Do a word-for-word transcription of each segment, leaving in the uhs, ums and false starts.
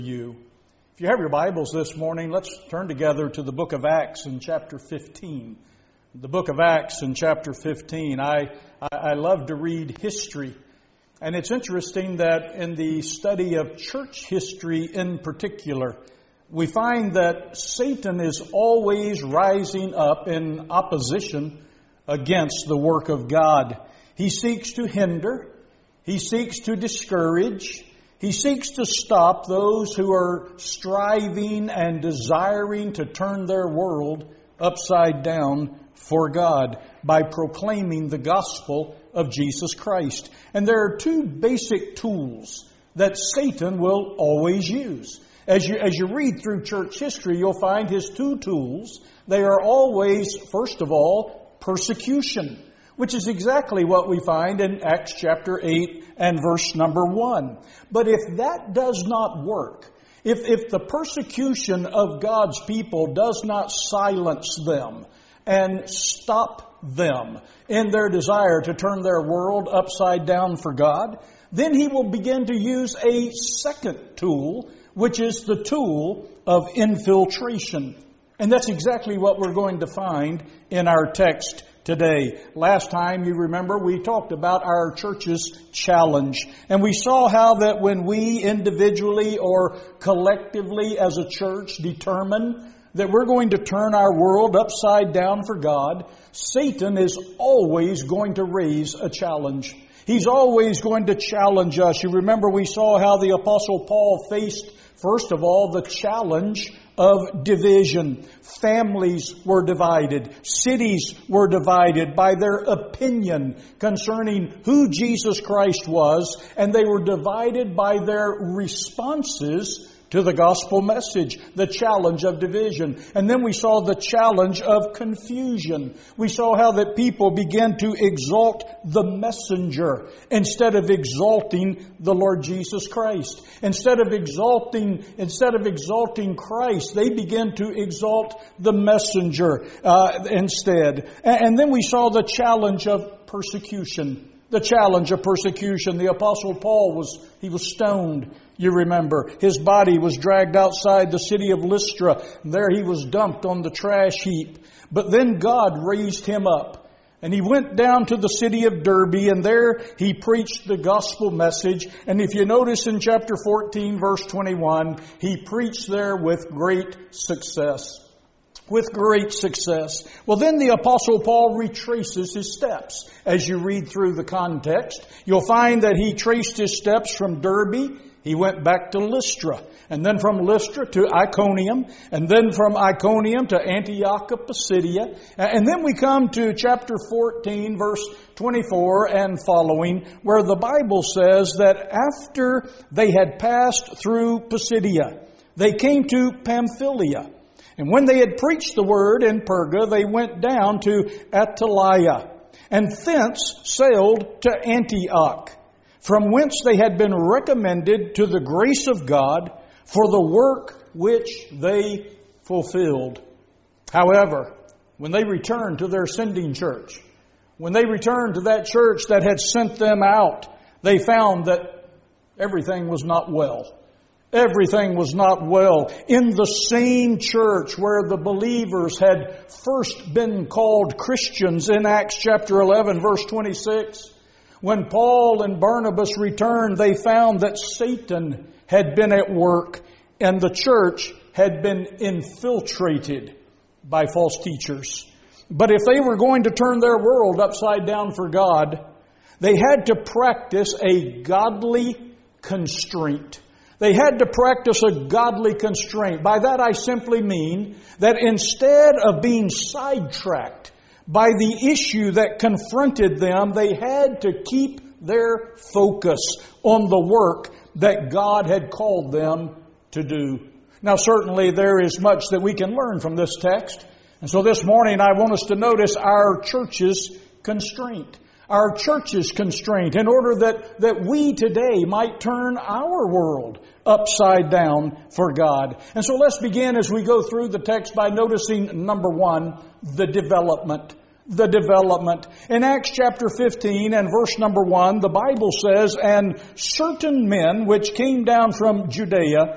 you. If you have your Bibles this morning, let's turn together to the book of Acts in chapter fifteen. The book of Acts in chapter fifteen. I, I love to read history. And it's interesting that in the study of church history in particular, we find that Satan is always rising up in opposition against the work of God. He seeks to hinder. He seeks to discourage. He seeks to stop those who are striving and desiring to turn their world upside down for God by proclaiming the gospel of Jesus Christ. And there are two basic tools that Satan will always use. As you, as you read through church history, you'll find his two tools. They are always, first of all, persecution, which is exactly what we find in Acts chapter eight and verse number one. But if that does not work, if, if the persecution of God's people does not silence them and stop them in their desire to turn their world upside down for God, then he will begin to use a second tool, which is the tool of infiltration. And that's exactly what we're going to find in our text today. Last time, you remember, we talked about our church's challenge. And we saw how that when we individually or collectively as a church determine that we're going to turn our world upside down for God, Satan is always going to raise a challenge. He's always going to challenge us. You remember we saw how the Apostle Paul faced, first of all, the challenge of division. Families were divided. Cities were divided by their opinion concerning who Jesus Christ was, and they were divided by their responses to the gospel message, the challenge of division. And then we saw the challenge of confusion. We saw how that people began to exalt the messenger instead of exalting the Lord Jesus Christ. Instead of exalting, instead of exalting Christ, they began to exalt the messenger uh, instead. And then we saw the challenge of persecution. The challenge of persecution. The Apostle Paul was, he was stoned, you remember. His body was dragged outside the city of Lystra. There he was dumped on the trash heap. But then God raised him up. And he went down to the city of Derbe, and there he preached the gospel message. And if you notice in chapter fourteen, verse twenty-one, he preached there with great success. With great success. Well, then the Apostle Paul retraces his steps. As you read through the context, you'll find that he traced his steps from Derbe. He went back to Lystra, and then from Lystra to Iconium, and then from Iconium to Antioch of Pisidia. And then we come to chapter fourteen, verse twenty-four and following, where the Bible says that after they had passed through Pisidia, they came to Pamphylia. And when they had preached the word in Perga, they went down to Attalia, and thence sailed to Antioch, from whence they had been recommended to the grace of God for the work which they fulfilled. However, when they returned to their sending church, when they returned to that church that had sent them out, they found that everything was not well. Everything was not well. In the same church where the believers had first been called Christians in Acts chapter eleven, verse twenty-six, when Paul and Barnabas returned, they found that Satan had been at work and the church had been infiltrated by false teachers. But if they were going to turn their world upside down for God, they had to practice a godly constraint. They had to practice a godly constraint. By that I simply mean that instead of being sidetracked by the issue that confronted them, they had to keep their focus on the work that God had called them to do. Now certainly there is much that we can learn from this text. And so this morning I want us to notice our church's constraint. Our church's constraint in order that, that we today might turn our world upside down for God. And so let's begin as we go through the text by noticing, number one, the development. The development. In Acts chapter fifteen and verse number one, the Bible says, "And certain men which came down from Judea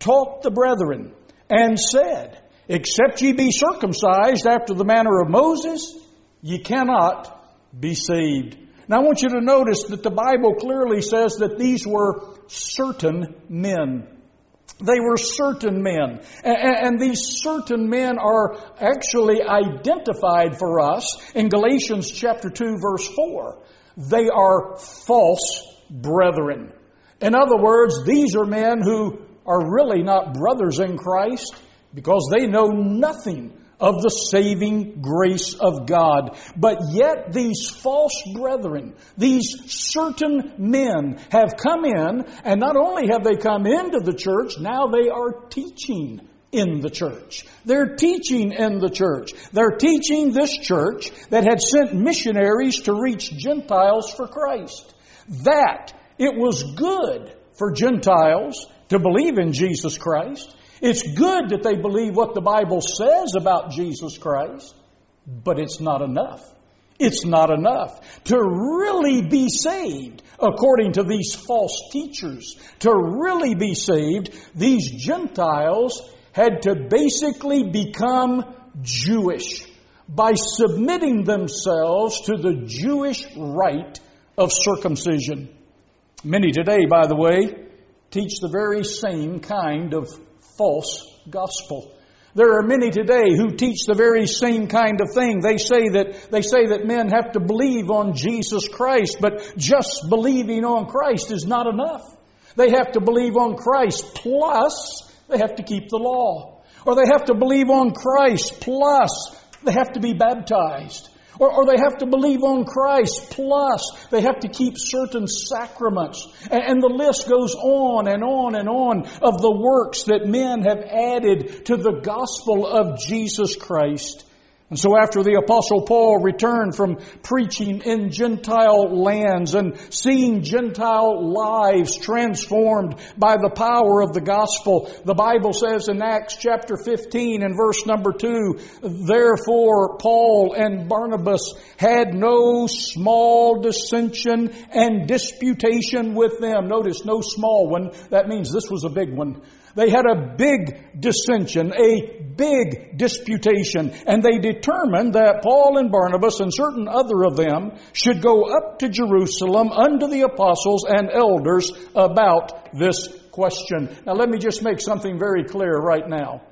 taught the brethren, and said, Except ye be circumcised after the manner of Moses, ye cannot be saved. Now I want you to notice that the Bible clearly says that these were certain men. They were certain men. And these certain men are actually identified for us in Galatians chapter two, verse four. They are false brethren. In other words, these are men who are really not brothers in Christ because they know nothing of the saving grace of God. But yet these false brethren, these certain men have come in, and not only have they come into the church, now they are teaching in the church. They're teaching in the church. They're teaching this church that had sent missionaries to reach Gentiles for Christ. That it was good for Gentiles to believe in Jesus Christ. It's good that they believe what the Bible says about Jesus Christ, but it's not enough. It's not enough to really be saved, according to these false teachers. To really be saved, these Gentiles had to basically become Jewish by submitting themselves to the Jewish rite of circumcision. Many today, by the way, teach the very same kind of false gospel. There are many today who teach the very same kind of thing. They say that they say that men have to believe on Jesus Christ, but just believing on Christ is not enough. They have to believe on Christ plus they have to keep the law. Or they have to believe on Christ plus they have to be baptized. Or, or they have to believe on Christ, plus they have to keep certain sacraments. And, and the list goes on and on and on of the works that men have added to the gospel of Jesus Christ. And so after the Apostle Paul returned from preaching in Gentile lands and seeing Gentile lives transformed by the power of the gospel, the Bible says in Acts chapter fifteen and verse number two, Therefore Paul and Barnabas had no small dissension and disputation with them. Notice, no small one. That means this was a big one. They had a big dissension, a big disputation, and they determined that Paul and Barnabas and certain other of them should go up to Jerusalem unto the apostles and elders about this question. Now let me just make something very clear right now.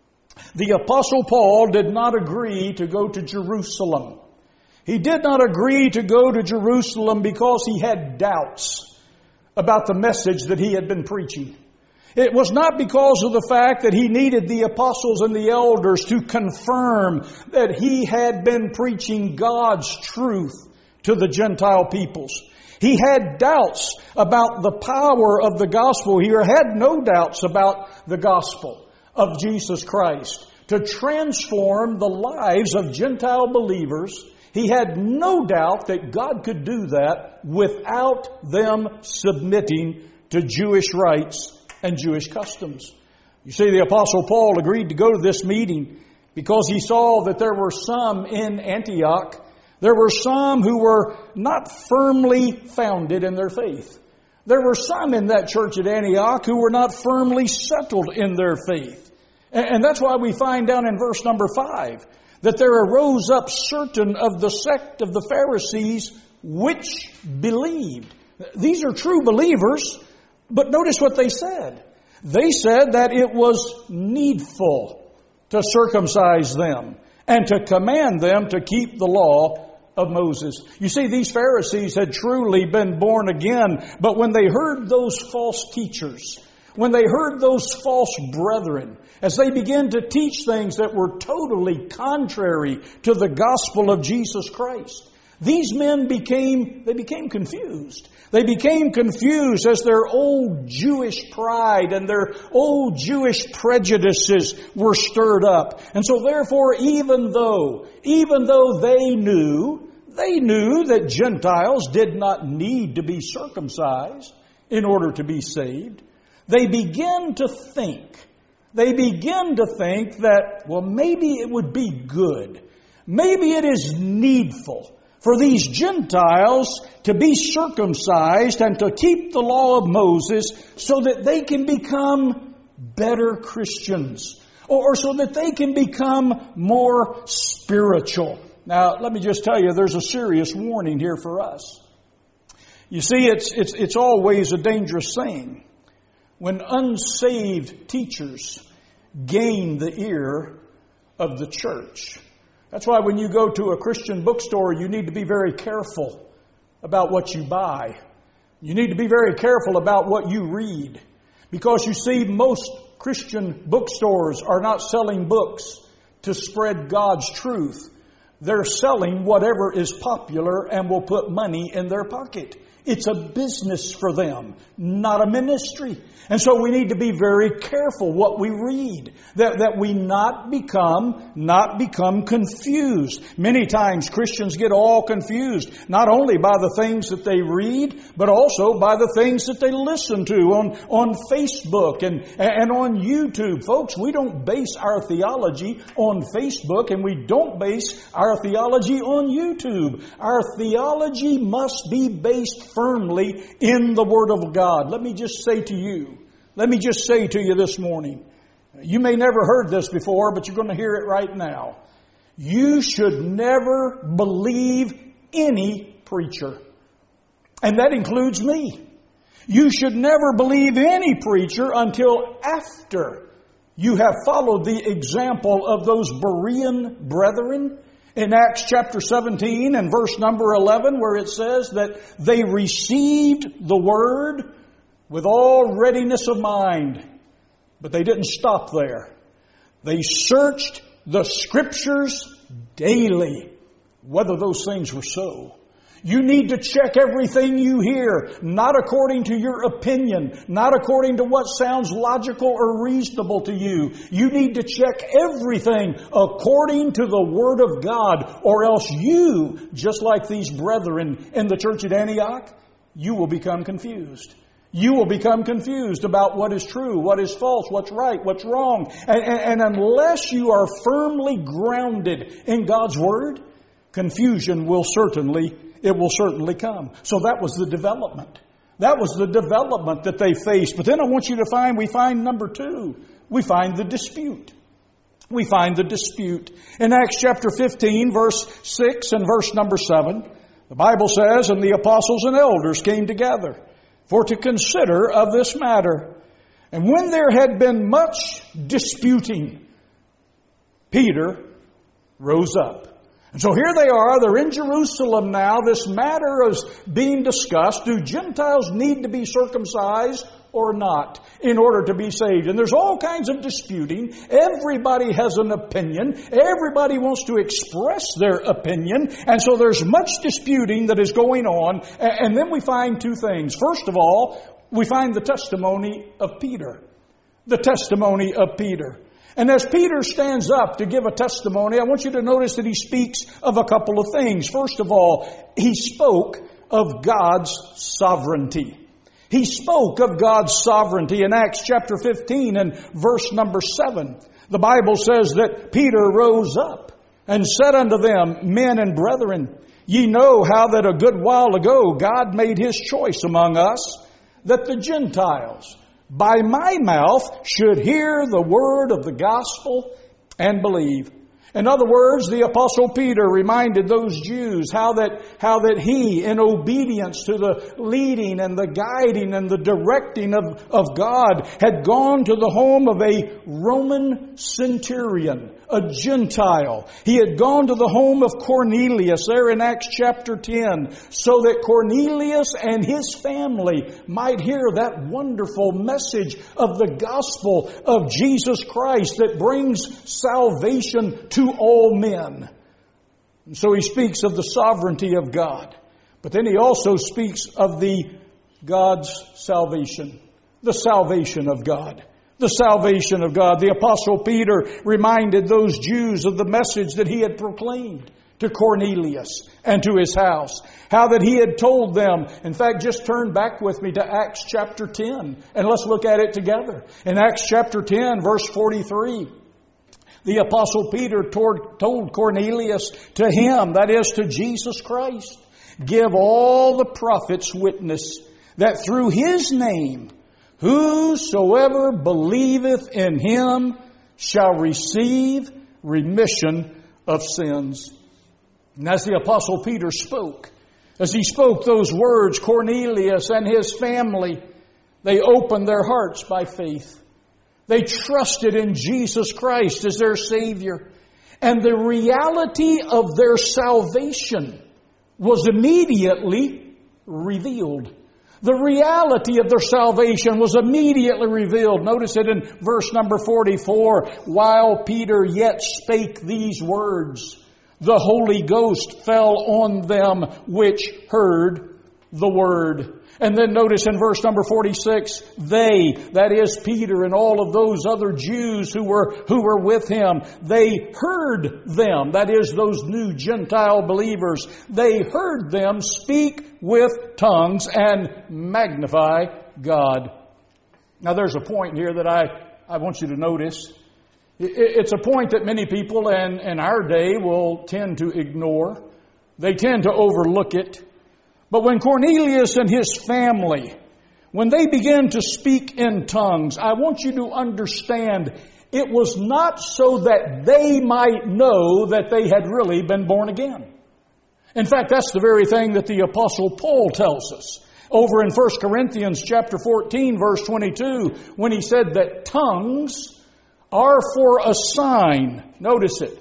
The Apostle Paul did not agree to go to Jerusalem. He did not agree to go to Jerusalem because he had doubts about the message that he had been preaching. It was not because of the fact that he needed the apostles and the elders to confirm that he had been preaching God's truth to the Gentile peoples. He had doubts about the power of the gospel. He had no doubts about the gospel of Jesus Christ to transform the lives of Gentile believers. He had no doubt that God could do that without them submitting to Jewish rites and Jewish customs. You see, the Apostle Paul agreed to go to this meeting because he saw that there were some in Antioch, there were some who were not firmly founded in their faith. There were some in that church at Antioch who were not firmly settled in their faith. And that's why we find down in verse number five that there arose up certain of the sect of the Pharisees which believed. These are true believers. But notice what they said. They said that it was needful to circumcise them and to command them to keep the law of Moses. You see, these Pharisees had truly been born again, but when they heard those false teachers, when they heard those false brethren, as they began to teach things that were totally contrary to the gospel of Jesus Christ, these men became, they became confused. They became confused as their old Jewish pride and their old Jewish prejudices were stirred up. And so therefore, even though, even though they knew, they knew that Gentiles did not need to be circumcised in order to be saved, they began to think, they began to think that, well, maybe it would be good. Maybe it is needful for these Gentiles to be circumcised and to keep the law of Moses so that they can become better Christians, or so that they can become more spiritual. Now, let me just tell you, there's a serious warning here for us. You see, it's, it's, it's always a dangerous thing when unsaved teachers gain the ear of the church. That's why when you go to a Christian bookstore, you need to be very careful about what you buy. You need to be very careful about what you read. Because you see, most Christian bookstores are not selling books to spread God's truth. They're selling whatever is popular and will put money in their pocket. It's a business for them, not a ministry. And so we need to be very careful what we read, that, that we not become, not become confused. Many times Christians get all confused, not only by the things that they read, but also by the things that they listen to on, on Facebook and, and on YouTube. Folks, we don't base our theology on Facebook, and we don't base our theology on YouTube. Our theology must be based firmly in the Word of God. Let me just say to you, let me just say to you this morning, you may never heard this before, but you're going to hear it right now. You should never believe any preacher. And that includes me. You should never believe any preacher until after you have followed the example of those Berean brethren in Acts chapter seventeen and verse number eleven, where it says that they received the word with all readiness of mind. But they didn't stop there. They searched the Scriptures daily, whether those things were so. You need to check everything you hear, not according to your opinion, not according to what sounds logical or reasonable to you. You need to check everything according to the Word of God, or else you, just like these brethren in the church at Antioch, you will become confused. You will become confused about what is true, what is false, what's right, what's wrong. And, and, and unless you are firmly grounded in God's Word, confusion will certainly It will certainly come. So that was the development. That was the development that they faced. But then I want you to find, we find number two. We find the dispute. We find the dispute. In Acts chapter fifteen, verse six and verse number seven, the Bible says, "And the apostles and elders came together for to consider of this matter. And when there had been much disputing, Peter rose up." And so here they are, they're in Jerusalem now. This matter is being discussed. Do Gentiles need to be circumcised or not in order to be saved? And there's all kinds of disputing. Everybody has an opinion. Everybody wants to express their opinion. And so there's much disputing that is going on. And then we find two things. First of all, we find the testimony of Peter. The testimony of Peter. And as Peter stands up to give a testimony, I want you to notice that he speaks of a couple of things. First of all, he spoke of God's sovereignty. He spoke of God's sovereignty in Acts chapter fifteen and verse number seven. The Bible says that Peter rose up and said unto them, "Men and brethren, ye know how that a good while ago God made His choice among us, that the Gentiles by my mouth should hear the word of the gospel and believe." In other words, the Apostle Peter reminded those Jews how that, how that he, in obedience to the leading and the guiding and the directing of, of God, had gone to the home of a Roman centurion, a Gentile. He had gone to the home of Cornelius there in Acts chapter ten, so that Cornelius and his family might hear that wonderful message of the gospel of Jesus Christ that brings salvation to all men. And so he speaks of the sovereignty of God. But then he also speaks of the God's salvation. The salvation of God. The salvation of God. The Apostle Peter reminded those Jews of the message that he had proclaimed to Cornelius and to his house. How that he had told them. In fact, just turn back with me to Acts chapter ten and let's look at it together. In Acts chapter ten, verse forty-three. The Apostle Peter told Cornelius, to him, that is to Jesus Christ, "Give all the prophets witness that through His name Whosoever believeth in Him shall receive remission of sins. And as the Apostle Peter spoke, as he spoke those words, Cornelius and his family, they opened their hearts by faith. They trusted in Jesus Christ as their Savior. And the reality of their salvation was immediately revealed. The reality of their salvation was immediately revealed. Notice it in verse number forty-four. While Peter yet spake these words, the Holy Ghost fell on them which heard the word. And then notice in verse number forty-six, they, that is Peter and all of those other Jews who were, who were with him, they heard them, that is those new Gentile believers, they heard them speak with tongues and magnify God. Now there's a point here that I, I want you to notice. It's a point that many people in, in our day will tend to ignore. They tend to overlook it. But when Cornelius and his family, when they began to speak in tongues, I want you to understand it was not so that they might know that they had really been born again. In fact, that's the very thing that the Apostle Paul tells us over in First Corinthians chapter fourteen, verse twenty-two, when he said that tongues are for a sign, notice it,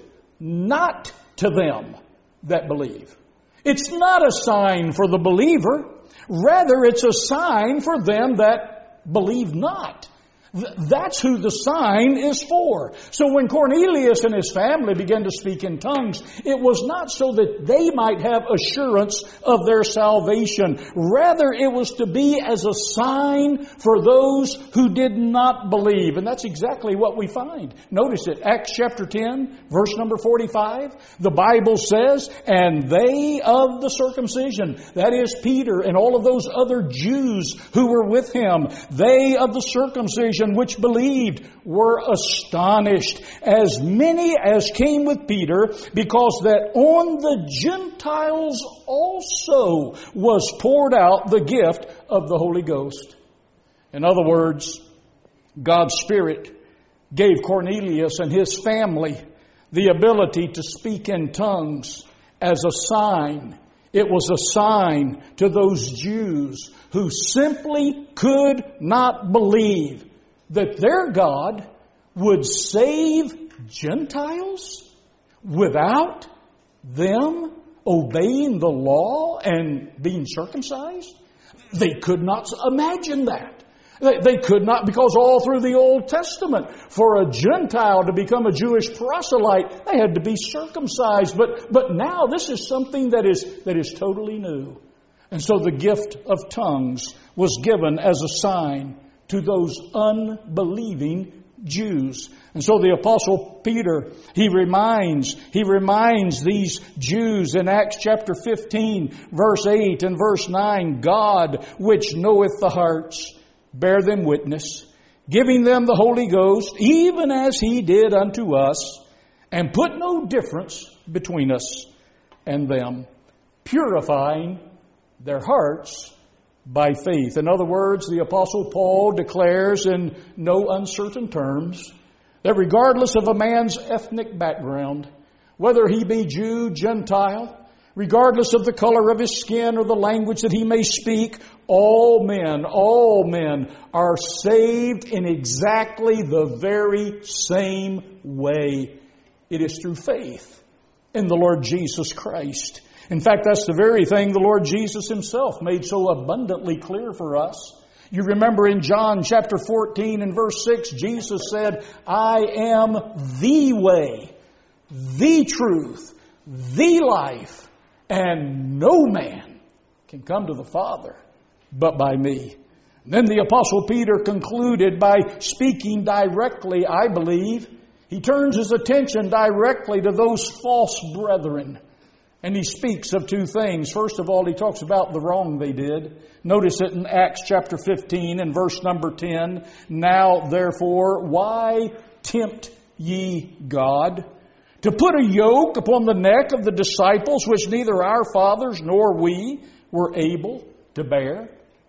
not to them that believe. It's not a sign for the believer. Rather, it's a sign for them that believe not. That's who the sign is for. So when Cornelius and his family began to speak in tongues, it was not so that they might have assurance of their salvation. Rather, it was to be as a sign for those who did not believe. And that's exactly what we find. Notice it. Acts chapter ten, verse number forty-five. The Bible says, and they of the circumcision, that is Peter and all of those other Jews who were with him, they of the circumcision which believed were astonished, as many as came with Peter, because that on the Gentiles also was poured out the gift of the Holy Ghost. In other words, God's Spirit gave Cornelius and his family the ability to speak in tongues as a sign. It was a sign to those Jews who simply could not believe that their God would save Gentiles without them obeying the law and being circumcised? They could not imagine that. They, they could not, because all through the Old Testament, for a Gentile to become a Jewish proselyte, they had to be circumcised. But, but now this is something that is, that is totally new. And so the gift of tongues was given as a sign to those unbelieving Jews. And so the Apostle Peter, he reminds, he reminds these Jews in Acts chapter fifteen, verse eight and verse nine, God, which knoweth the hearts, bear them witness, giving them the Holy Ghost, even as He did unto us, and put no difference between us and them, purifying their hearts by faith. In other words, the Apostle Paul declares in no uncertain terms that regardless of a man's ethnic background, whether he be Jew, Gentile, regardless of the color of his skin or the language that he may speak, all men, all men are saved in exactly the very same way. It is through faith in the Lord Jesus Christ. In fact, that's the very thing the Lord Jesus Himself made so abundantly clear for us. You remember in John chapter fourteen and verse six, Jesus said, I am the way, the truth, the life, and no man can come to the Father but by me. And then the Apostle Peter concluded by speaking directly, I believe. He turns his attention directly to those false brethren. And he speaks of two things. First of all, he talks about the wrong they did. Notice it in Acts chapter fifteen and verse number ten. Now, therefore, why tempt ye God to put a yoke upon the neck of the disciples, which neither our fathers nor we were able to bear?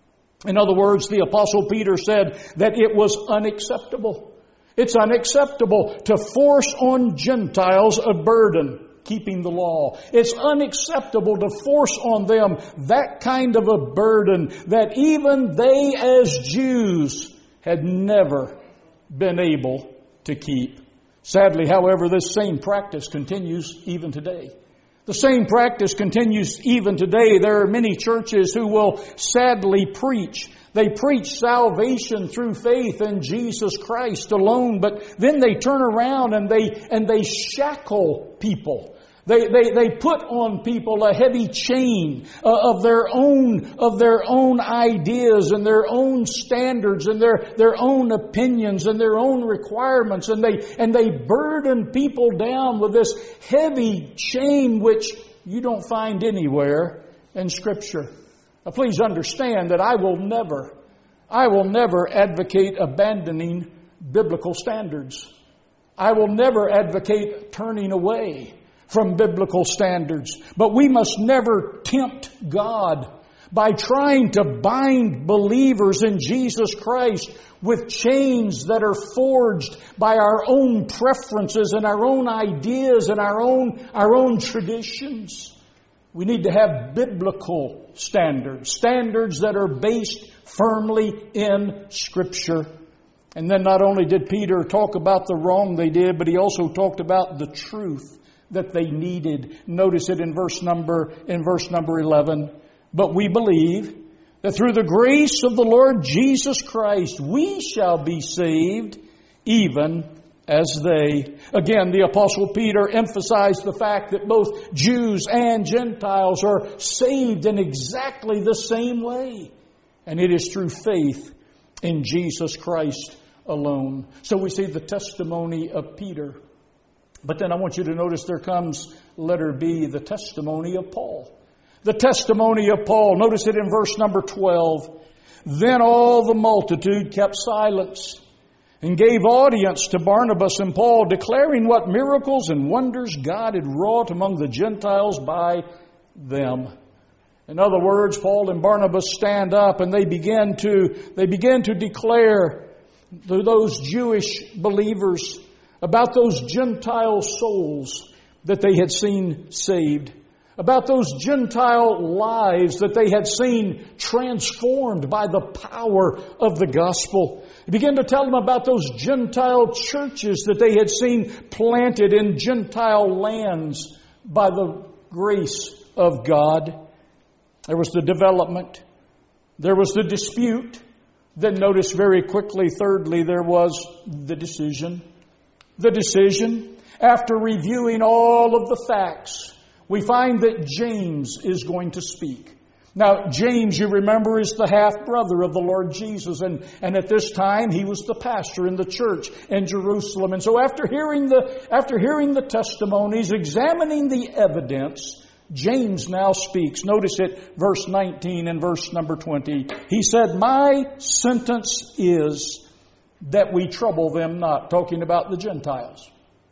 In other words, the Apostle Peter said that it was unacceptable. It's unacceptable to force on Gentiles a burden, keeping the law. It's unacceptable to force on them that kind of a burden that even they as Jews had never been able to keep. Sadly, however, this same practice continues even today. The same practice continues even today. There are many churches who will sadly preach. They preach salvation through faith in Jesus Christ alone, but then they turn around and they and they shackle people. They, they, they put on people a heavy chain uh, of their own, of their own ideas and their own standards and their, their own opinions and their own requirements. And they, and they burden people down with this heavy chain which you don't find anywhere in Scripture. Now, please understand that I will never, I will never advocate abandoning biblical standards. I will never advocate turning away from biblical standards. But we must never tempt God by trying to bind believers in Jesus Christ with chains that are forged by our own preferences and our own ideas and our own, our own traditions. We need to have biblical standards, standards that are based firmly in Scripture. And then not only did Peter talk about the wrong they did, but he also talked about the truth that they needed. Notice it in verse number in verse number eleven. But we believe that through the grace of the Lord Jesus Christ we shall be saved, even as they. Again, the Apostle Peter emphasized the fact that both Jews and Gentiles are saved in exactly the same way. And it is through faith in Jesus Christ alone. So we see the testimony of Peter. But then I want you to notice there comes, letter B, the testimony of Paul. The testimony of Paul. Notice it in verse number twelve. Then all the multitude kept silence and gave audience to Barnabas and Paul, declaring what miracles and wonders God had wrought among the Gentiles by them. In other words, Paul and Barnabas stand up and they begin to, they begin to declare to those Jewish believers about those Gentile souls that they had seen saved, about those Gentile lives that they had seen transformed by the power of the gospel. He began to tell them about those Gentile churches that they had seen planted in Gentile lands by the grace of God. There was the development. There was the dispute. Then notice very quickly, thirdly, there was the decision. The decision. After reviewing all of the facts, we find that James is going to speak. Now, James, you remember, is the half-brother of the Lord Jesus. And, and at this time, he was the pastor in the church in Jerusalem. And so after hearing the, after hearing the testimonies, examining the evidence, James now speaks. Notice it, verse nineteen and verse number twenty. He said, "My sentence is that we trouble them not," talking about the Gentiles.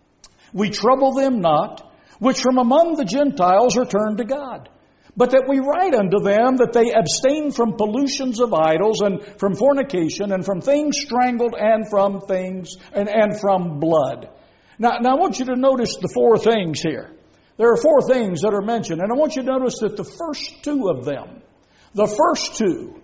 "We trouble them not, which from among the Gentiles are turned to God. But that we write unto them that they abstain from pollutions of idols and from fornication and from things strangled and from things and, and from blood." Now, now I want you to notice the four things here. There are four things that are mentioned, and I want you to notice that the first two of them, the first two,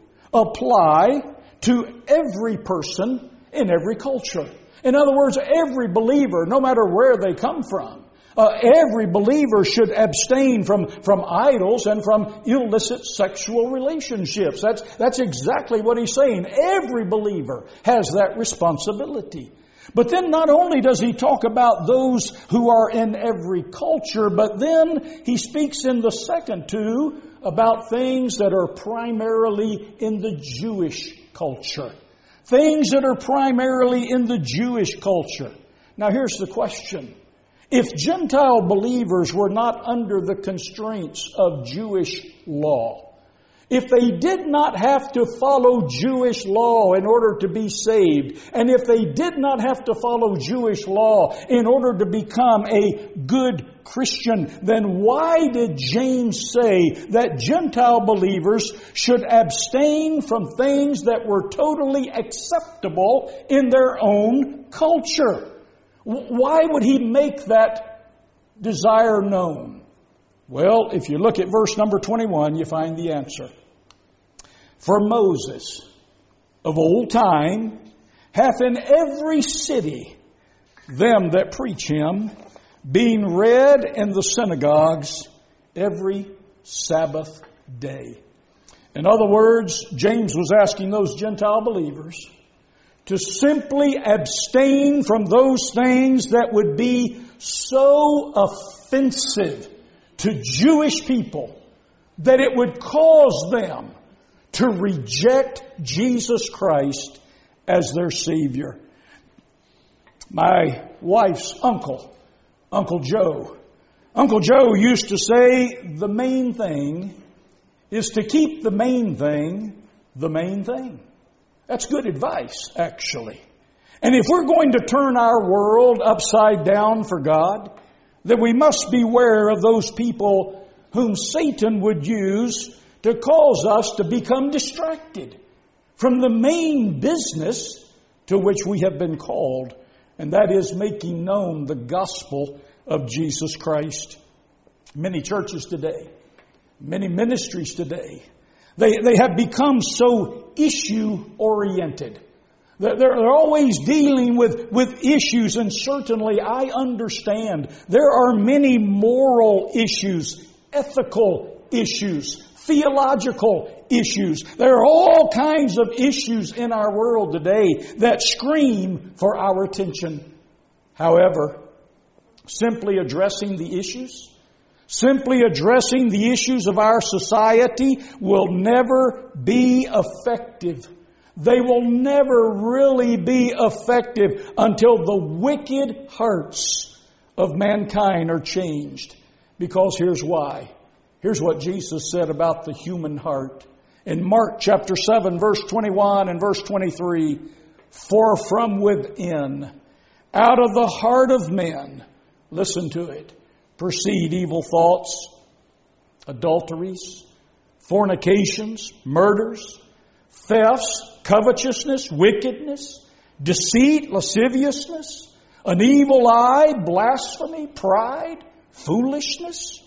apply to every person in every culture. In other words, every believer, no matter where they come from, uh, every believer should abstain from, from idols and from illicit sexual relationships. That's, that's exactly what he's saying. Every believer has that responsibility. But then not only does he talk about those who are in every culture, but then he speaks in the second two about things that are primarily in the Jewish culture. Things that are primarily in the Jewish culture. Now here's the question. If Gentile believers were not under the constraints of Jewish law, if they did not have to follow Jewish law in order to be saved, and if they did not have to follow Jewish law in order to become a good Christian, then why did James say that Gentile believers should abstain from things that were totally acceptable in their own culture? Why would he make that desire known? Well, if you look at verse number twenty-one, you find the answer. For Moses of old time hath in every city them that preach him, being read in the synagogues every Sabbath day. In other words, James was asking those Gentile believers to simply abstain from those things that would be so offensive to Jewish people that it would cause them to reject Jesus Christ as their Savior. My wife's uncle, Uncle Joe, Uncle Joe used to say the main thing is to keep the main thing the main thing. That's good advice, actually. And if we're going to turn our world upside down for God, then we must beware of those people whom Satan would use to cause us to become distracted from the main business to which we have been called, and that is making known the gospel of Jesus Christ. Many churches today, many ministries today, they, they have become so issue-oriented. They're, they're always dealing with, with issues, and certainly I understand there are many moral issues, ethical issues, theological issues. There are all kinds of issues in our world today that scream for our attention. However, simply addressing the issues, simply addressing the issues of our society will never be effective. They will never really be effective until the wicked hearts of mankind are changed. Because here's why. Here's what Jesus said about the human heart. In Mark chapter seven, verse twenty-one and verse twenty-three, for from within, out of the heart of men, listen to it, proceed evil thoughts, adulteries, fornications, murders, thefts, covetousness, wickedness, deceit, lasciviousness, an evil eye, blasphemy, pride, foolishness.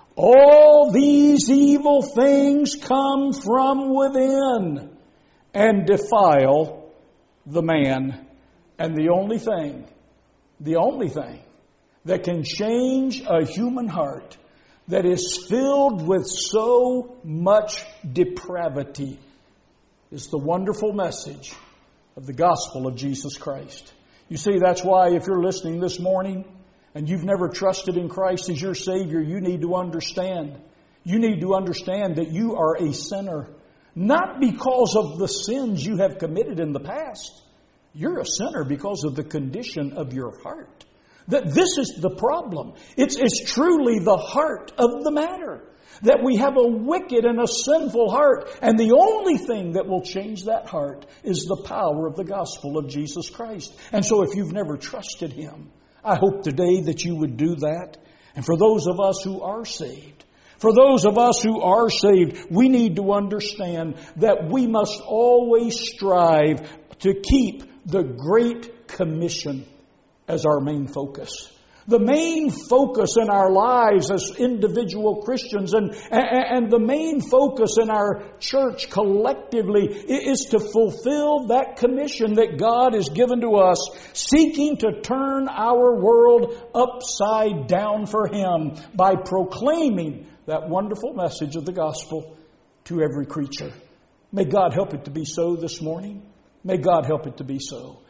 All these evil things come from within and defile the man. And the only thing, the only thing that can change a human heart that is filled with so much depravity is the wonderful message of the gospel of Jesus Christ. You see, that's why if you're listening this morning and you've never trusted in Christ as your Savior, you need to understand. You need to understand that you are a sinner. Not because of the sins you have committed in the past. You're a sinner because of the condition of your heart. That this is the problem. It's, it's truly the heart of the matter. That we have a wicked and a sinful heart. And the only thing that will change that heart is the power of the gospel of Jesus Christ. And so if you've never trusted Him, I hope today that you would do that. And for those of us who are saved, for those of us who are saved, we need to understand that we must always strive to keep the Great Commission as our main focus. The main focus in our lives as individual Christians and, and the main focus in our church collectively is to fulfill that commission that God has given to us, seeking to turn our world upside down for Him by proclaiming that wonderful message of the gospel to every creature. May God help it to be so this morning. May God help it to be so.